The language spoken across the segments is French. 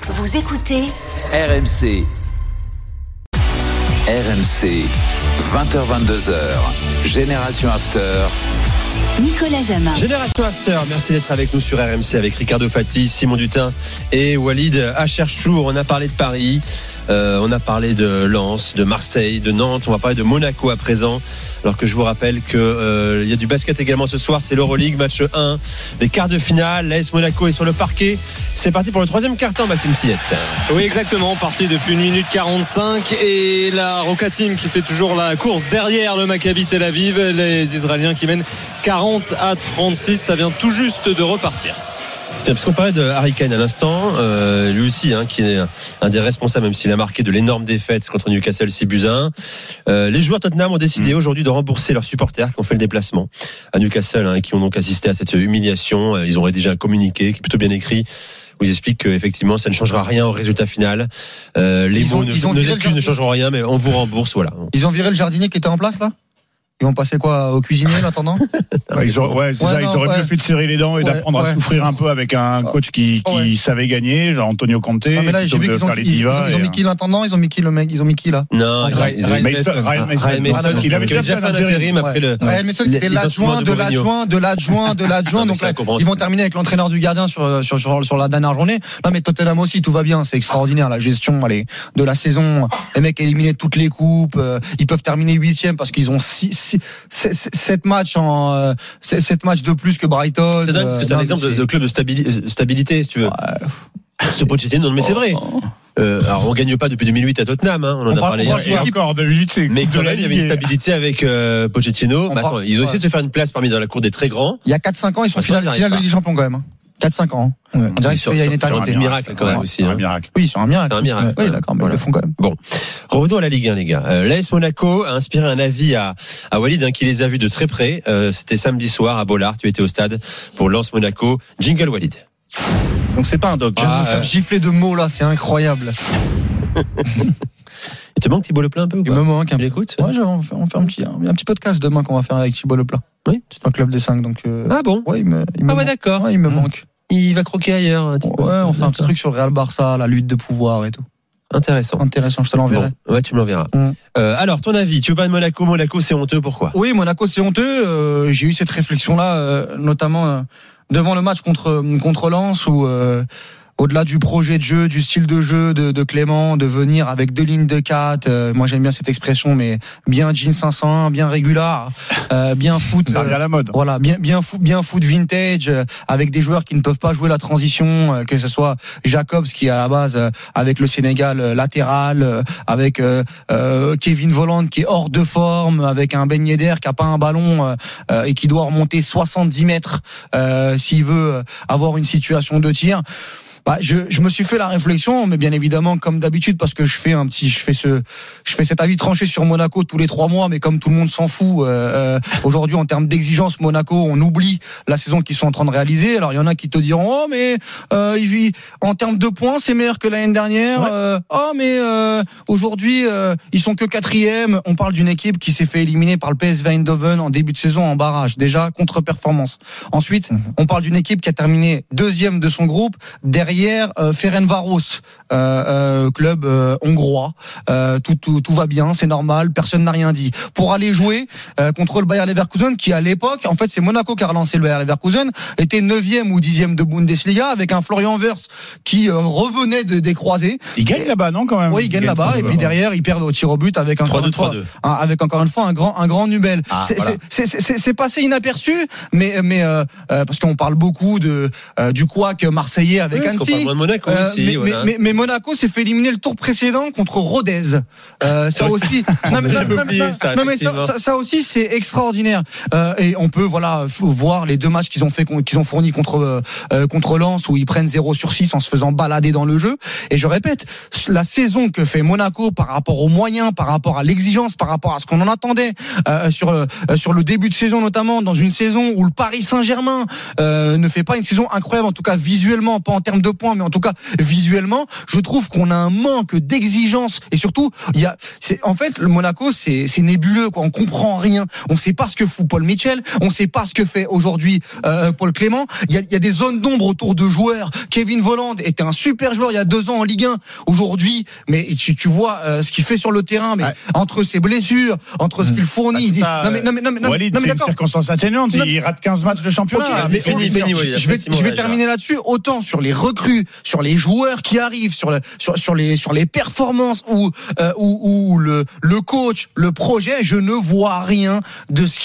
Vous écoutez RMC. RMC, 20h-22h, Génération After. Nicolas Jamin. Génération After, merci d'être avec nous sur RMC avec Ricardo Fati, Simon Dutin et Walid Acharchour. On a parlé de Paris, on a parlé de Lens, de Marseille, de Nantes, on va parler de Monaco à présent. Alors que je vous rappelle qu'il y a du basket également ce soir, c'est l'Euroleague, match 1 des quarts de finale. L'AS Monaco est sur le parquet. C'est parti pour le troisième quart-temps, Maxime Siette. Oui, exactement, parti depuis 1 minute 45 et la Roca Team qui fait toujours la course derrière le Maccabi Tel Aviv. Les Israéliens qui mènent 40-36, ça vient tout juste de repartir. Tiens, parce qu'on parlait de Harry Kane à l'instant, lui aussi, qui est un des responsables, même s'il a marqué de l'énorme défaite contre Newcastle 6-1. Les joueurs Tottenham ont décidé aujourd'hui de rembourser leurs supporters qui ont fait le déplacement à Newcastle, et qui ont donc assisté à cette humiliation. Ils ont rédigé un communiqué qui est plutôt bien écrit. Vous explique qu'effectivement ça ne changera rien au résultat final. Nos excuses ne changeront rien, mais on vous rembourse, voilà. Ils ont viré le jardinier qui était en place là. Ils vont passer quoi au cuisinier en attendant? Ils auraient mieux fait de serrer les dents et d'apprendre à souffrir un peu avec un coach qui savait gagner, genre Antonio Conte. Non, mais là, j'ai vu qu'ils ont mis qui l'intendant, ils ont mis qui le mec, ils ont mis qui là? Non, Ryan Mason, il avait déjà fait un intérim après le. Ryan Mason qui était l'adjoint de l'adjoint. Donc là, ils vont terminer avec l'entraîneur du gardien sur la dernière journée. Non, mais Tottenham aussi, tout va bien, c'est extraordinaire la gestion de la saison. Les mecs éliminés de toutes les coupes, ils peuvent terminer 8e parce qu'ils ont 7 matchs de plus que Brighton. C'est dingue parce que c'est un exemple de club de stabilité, si tu veux. Ce Pochettino, non mais c'est vrai. Alors on gagne pas depuis 2008 à Tottenham, on en a parlé hier. Et encore 2008, c'est mais quand même il y avait une stabilité avec Pochettino. Ils ont essayé de se faire une place dans la cour des très grands. Il y a 4-5 ans, ils sont finale de Ligue des Champions quand même. 4-5 ans. On dirait qu'il y a une éternité. C'est un miracle quand même aussi. Un miracle. Oui, c'est un miracle. Oui, d'accord, mais ils le font quand même. Bon, revenons à la Ligue 1, les gars. L'AS Monaco a inspiré un avis à Walid, qui les a vus de très près. C'était samedi soir à Bollard. Tu étais au stade pour Lens Monaco. Jingle Walid. Donc c'est pas un dog. Je viens de me faire gifler de mots là, c'est incroyable. Il te manque Thibaut Leplat un peu ou pas? Il me manque un peu. Écoute. Ouais, on va faire un petit podcast demain qu'on va faire avec Thibaut Leplat. Oui. C'est un club des 5 donc. Ah bon? Ouais, il me d'accord. Ouais, il me manque. Il va croquer ailleurs. Ouais, on fait un petit truc sur le Real Barça, la lutte de pouvoir et tout. Intéressant, je te l'enverrai. Bon. Ouais, tu me l'enverras. Alors, ton avis, tu veux pas de Monaco? Monaco, c'est honteux, pourquoi? Oui, Monaco, c'est honteux. J'ai eu cette réflexion-là, notamment devant le match contre Lens, où au-delà du projet de jeu, du style de jeu de Clément, de venir avec 2 lignes de 4, moi j'aime bien cette expression, mais bien jean 501, bien régular, bien foot, à la mode. Voilà, bien foot vintage, avec des joueurs qui ne peuvent pas jouer la transition, que ce soit Jacobs qui à la base avec le Sénégal latéral, avec Kevin Volland qui est hors de forme, avec un Ben Yedder qui a pas un ballon et qui doit remonter 70 mètres s'il veut avoir une situation de tir. Je me suis fait la réflexion, mais bien évidemment, comme d'habitude, parce que je fais cet avis tranché sur Monaco tous les 3 mois, mais comme tout le monde s'en fout, aujourd'hui, en termes d'exigence, Monaco, on oublie la saison qu'ils sont en train de réaliser. Alors, il y en a qui te diront, oh, mais, en termes de points, c'est meilleur que l'année dernière. Ouais. Aujourd'hui, ils sont que 4e. On parle d'une équipe qui s'est fait éliminer par le PSV Eindhoven en début de saison en barrage. Déjà, contre-performance. Ensuite, on parle d'une équipe qui a terminé 2e de son groupe, derrière Ferencváros, club hongrois. Tout va bien, c'est normal, personne n'a rien dit. Pour aller jouer contre le Bayer Leverkusen, qui à l'époque, en fait c'est Monaco qui a relancé le Bayer Leverkusen, était 9e ou 10e de Bundesliga, avec un Florian Wirtz qui revenait des croisés. Il gagne là-bas, non, quand même? Oui, il gagne là-bas, et puis derrière ils perdent au tir au but avec encore une fois un grand Nubel. C'est passé inaperçu, mais parce qu'on parle beaucoup du couac marseillais avec Annecy. On parle moins de Monaco aussi, mais Monaco s'est fait éliminer le tour précédent contre Rodez. Ça aussi. Ça aussi c'est extraordinaire. Et on peut voir les 2 matchs qu'ils ont fournis contre Lens, où ils prennent 0/6 en se faisant balader dans le jeu. Et je répète, la saison que fait Monaco par rapport aux moyens, par rapport à l'exigence, par rapport à ce qu'on en attendait sur le début de saison, notamment dans une saison où le Paris Saint-Germain ne fait pas une saison incroyable, en tout cas visuellement, pas en termes de de points, mais en tout cas visuellement, je trouve qu'on a un manque d'exigence et surtout en fait le Monaco c'est nébuleux quoi. On comprend rien, on sait pas ce que fout Paul Mitchell, on sait pas ce que fait aujourd'hui Paul Clément. Il y a des zones d'ombre autour de joueurs. Kevin Volland était un super joueur il y a 2 ans en Ligue 1. Aujourd'hui, mais tu vois ce qu'il fait sur le terrain, mais entre ses blessures, entre ce qu'il fournit. Walid, c'est une circonstance atténuante. Il rate 15 matchs de championnat. Je vais terminer là-dessus. Autant sur les recrues, sur les joueurs qui arrivent, sur les performances ou le coach, le projet, je ne vois rien de ce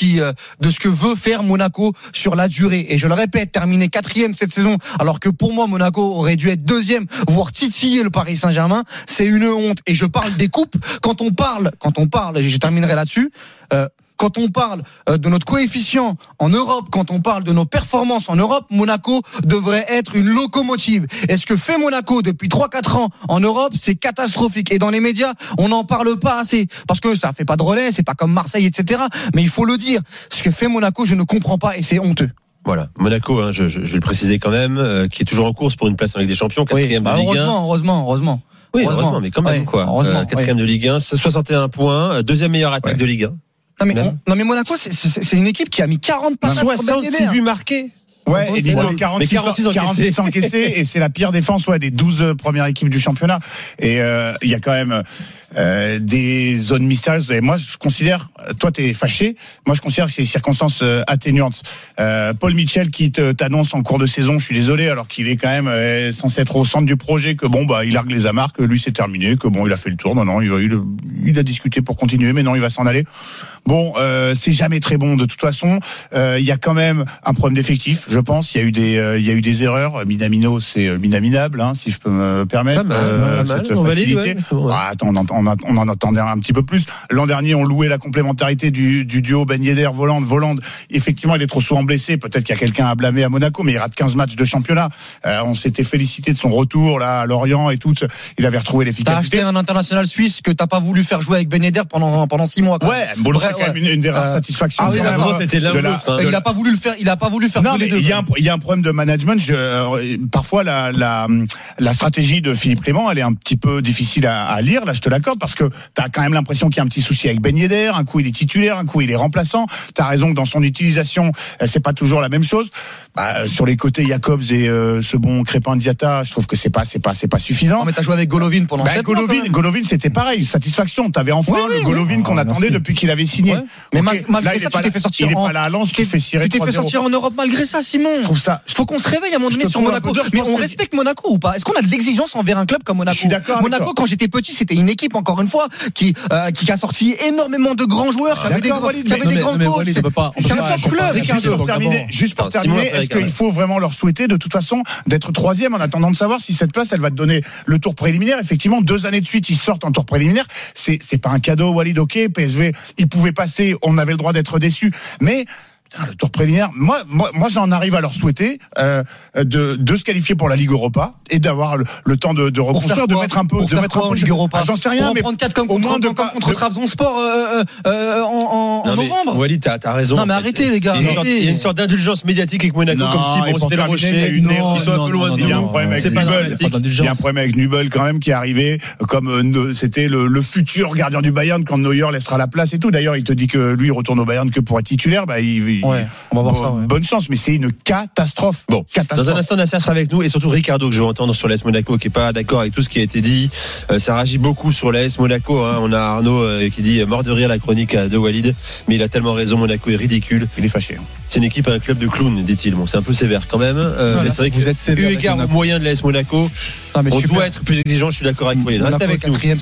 que veut faire Monaco sur la durée. Et je le répète, terminer 4e cette saison, alors que pour moi Monaco aurait dû être 2e, voire titiller le Paris Saint-Germain, c'est une honte. Et je parle des coupes. Quand on parle, et je terminerai là-dessus. Quand on parle de notre coefficient en Europe, quand on parle de nos performances en Europe, Monaco devrait être une locomotive. Et ce que fait Monaco depuis 3-4 ans en Europe, c'est catastrophique. Et dans les médias, on n'en parle pas assez. Parce que ça fait pas de relais, c'est pas comme Marseille, etc. Mais il faut le dire. Ce que fait Monaco, je ne comprends pas et c'est honteux. Voilà, Monaco, je vais le préciser quand même, qui est toujours en course pour une place en Ligue des Champions, 4e de Ligue 1. Heureusement. Oui, heureusement, mais quand même, quoi. 4e de Ligue 1, 61 points, 2e meilleure attaque de Ligue 1. Non mais Monaco c'est une équipe qui a mis 40 passes, 66 buts marqués. Ouais, et niveau 46 encaissés et c'est la pire défense des 12 premières équipes du championnat. Et il y a quand même des zones mystérieuses. Et moi, je considère, toi, t'es fâché. Moi, je considère que c'est des circonstances atténuantes. Paul Mitchell qui t'annonce en cours de saison, je suis désolé, alors qu'il est quand même censé être au centre du projet, que il largue les amarres, que lui c'est terminé, que il a fait le tour. Non, il a discuté pour continuer, mais non, il va s'en aller. C'est jamais très bon de toute façon. Il y a quand même un problème d'effectif, je pense. Il y a eu des erreurs. Minamino, c'est minaminable, si je peux me permettre. Cette facilité. Attends, on en attendait un petit peu plus. L'an dernier, on louait la complémentarité du duo Ben Yedder, Volland. Effectivement, il est trop souvent blessé. Peut-être qu'il y a quelqu'un à blâmer à Monaco, mais il rate 15 matchs de championnat. On s'était félicité de son retour là à Lorient et tout. Il avait retrouvé l'efficacité. T'as acheté un international suisse que t'as pas voulu faire jouer avec Ben Yedder pendant 6 mois. Ouais, c'est quand même une des rares satisfactions. C'était l'un ou l'autre. Il a pas voulu le faire. Il a pas voulu faire. Non, mais il y a un problème de management. Parfois, la stratégie de Philippe Clément, elle est un petit peu difficile à lire. Là, je te l'accorde, parce que t'as quand même l'impression qu'il y a un petit souci avec Ben Yedder. Un coup, il est titulaire, un coup, il est remplaçant. T'as raison que dans son utilisation, c'est pas toujours la même chose. Sur les côtés, Jacobs et ce bon Crépin Diatta, je trouve que c'est pas suffisant. Non, mais t'as joué avec Golovin pendant 7 mois. Golovin, c'était pareil. Satisfaction. T'avais enfin le Golovin qu'on attendait depuis qu'il avait signé. Ouais. Mais malgré ça, tu t'es fait sortir. Il est pas là à Lens, tu t'es fait cirer. Tu t'es fait sortir en Europe malgré ça, Simon. Je trouve ça. Faut qu'on se réveille à un moment donné sur Monaco. Mais on respecte Monaco ou pas? Est-ce qu'on a de l'exigence envers un club comme Monaco? Je suis d'accord. Monaco, quand j'étais petit, c'était une équipe, encore une fois, qui a sorti énormément de grands joueurs, qui avait des grands coachs. C'est un top club. Juste pour terminer, est-ce qu'il faut vraiment leur souhaiter, de toute façon, d'être 3e en attendant de savoir si cette place, elle va te donner le tour préliminaire? Effectivement, 2 années de suite, ils sortent en tour préliminaire. C'est pas un cadeau, Walid. Ok, PSV, ils pouvaient passer, on avait le droit d'être déçus, mais le tour préliminaire, moi j'en arrive à leur souhaiter de se qualifier pour la Ligue Europa et d'avoir le temps de reconstruire, de mettre un peu Ligue Europa. J'en sais rien, mais prendre 4 comme contre Trabzonspor en novembre. Walid, t'as raison. Non mais arrêtez les gars. Il y a une sorte d'indulgence médiatique avec Monaco, comme si c'était le Rocher, ils sont un peu loin de nous. C'est pas dramatique. Il y a un problème avec Nübel quand même qui est arrivé comme c'était le futur gardien du Bayern quand Neuer laissera la place et tout. D'ailleurs, il te dit que lui il retourne au Bayern que pour être titulaire. Ouais, on va voir ça. Ouais. Bonne chance, mais c'est une catastrophe. Bon, dans un instant, Nasser sera avec nous et surtout Ricardo que je vais entendre sur l'AS Monaco qui est pas d'accord avec tout ce qui a été dit. Ça réagit beaucoup sur l'AS Monaco. On a Arnaud qui dit mort de rire la chronique de Walid, mais il a tellement raison. Monaco est ridicule. Il est fâché. C'est une équipe, un club de clowns, dit-il. Bon, c'est un peu sévère quand même. Mais c'est vrai que vous êtes sévère. Eu égard aux moyens de l'AS Monaco, on doit être plus exigeant. Je suis d'accord avec Walid. Reste avec nous.